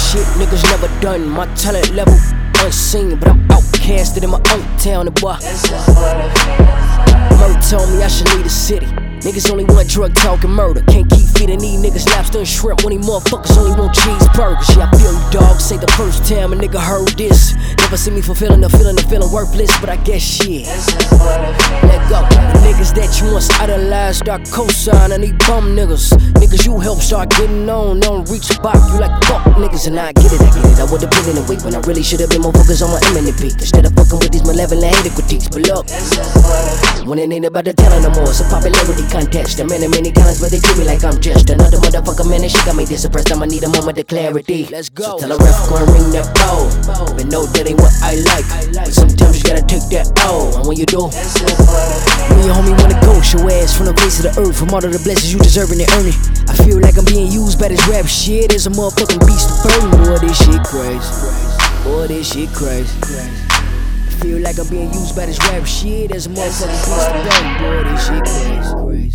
shit niggas never done. My talent level unseen, but I'm outcasted in my own town. And boy, Murder told me I should leave the city. Niggas only want drug talk and murder. Can't keep feeding these niggas lobster and shrimp when these motherfuckers only want cheeseburgers. Yeah, I feel you, dog. Say the first time a nigga heard this. Never see me fulfilling the feeling worthless, but I guess shit. Let go. The niggas that you once idolized start co-signing these bum niggas. Niggas you help start getting on, don't reach the bop. You like fuck niggas, and I get it. I would've been in the week when I really should've been more focused on my imminent peak instead of fucking with these malevolent hater critiques. But look, when it ain't about the talent no more, it's a popularity contest. I'm in many times, but they treat me like I'm just another motherfucker, man, and she got me this suppressed. I'ma need a moment of clarity. Let's go. So tell a ref go and ring that bell. But no, that ain't what I like. But sometimes you gotta take that L. And when you do, when your homie wanna go, show ass from the face of the earth. From all of the blessings you deserving and earning. I feel like I'm being used by this rap shit as a motherfucking beast of burden. Boy, this shit crazy. Boy, this shit crazy. I feel like I'm being used by this rap shit as a motherfucking beast of burden. Boy, this shit crazy.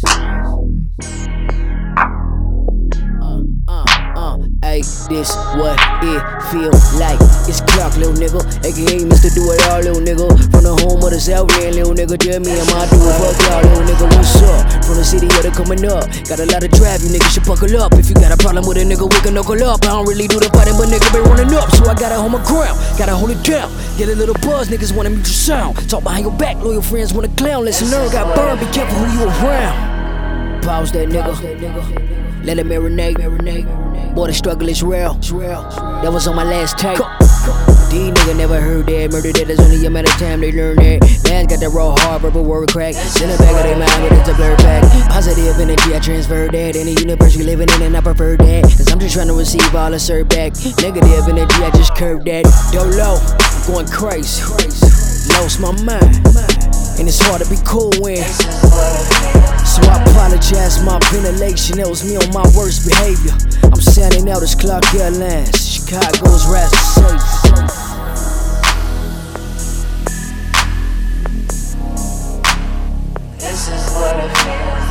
Ay, this what it feel like. It's Clark, little nigga, aka Mr. Do It All, little nigga. From the home of the South End, little nigga. Tell me, am I do it? Fuck y'all, little nigga. What's up? From the city, yeah, they coming up. Got a lot of drive, you niggas should buckle up. If you got a problem with a nigga, we can knuckle up. I don't really do the fighting, but nigga been running up, so I gotta hold my ground, gotta hold it down. Get a little buzz, niggas want a mutual sound. Talk behind your back, loyal friends wanna clown. Listen, nerd got burned, be careful who you around. Pause that nigga, let it marinate. Boy, the struggle is real. That was on my last tape. These niggas never heard that. Murder that is only a matter of time they learn that. Man's got that raw hard verbal word crack. In the back of their mind, but it's a blur back. Positive energy, I transfer that. In the universe we living in, and I prefer that. Cause I'm just trying to receive all the serve back. Negative energy, I just curved that. Dolo, I'm going crazy. Lost my mind. And it's hard to be cool when. So I apologize, my ventilation, that was me on my worst behavior. I'm sounding out as Clark Airlines, Chicago's rise to savior. This is what I feel.